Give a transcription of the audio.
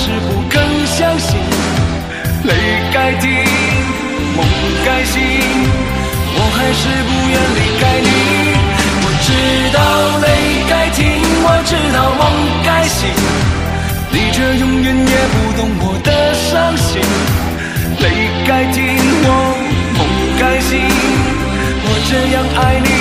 是不肯相信。泪该停，梦该醒，我还是不愿离开你。我知道泪该停，我知道梦该醒，你却永远也不懂我的伤心。泪该停，我梦该醒，我这样爱你